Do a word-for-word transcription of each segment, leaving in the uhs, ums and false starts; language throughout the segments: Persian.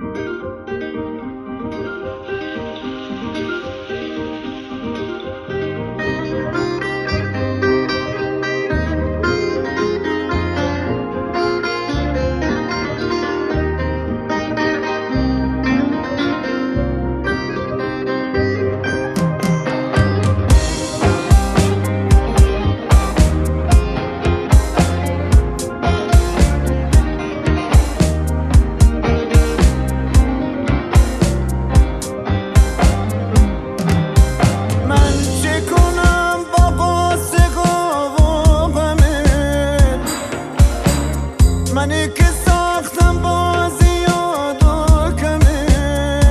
منی که ساختم بازی یاد و کمه،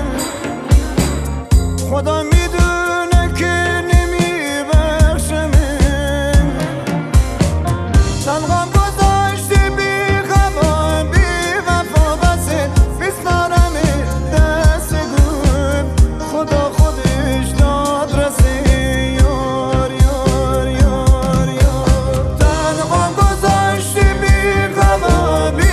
خدا میدونه که نمیبخشمه. تنها گذاشتی بی غم بی وفا بسه، میسپارمه دست گل خدا خودش داد رسه. یار یار یار یار تنها گذاشتی بی غم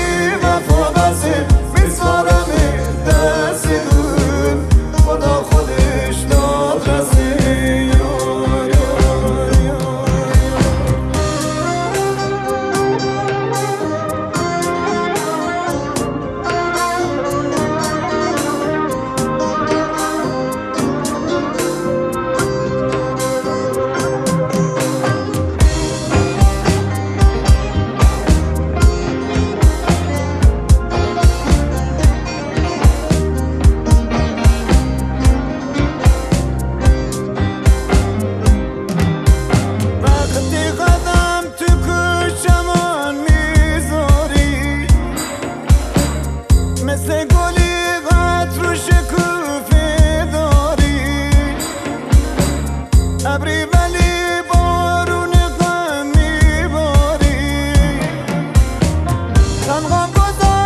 مثل گلی قطر و شکوفه داری، ابری ولی بارون غم میباری. تنها گذار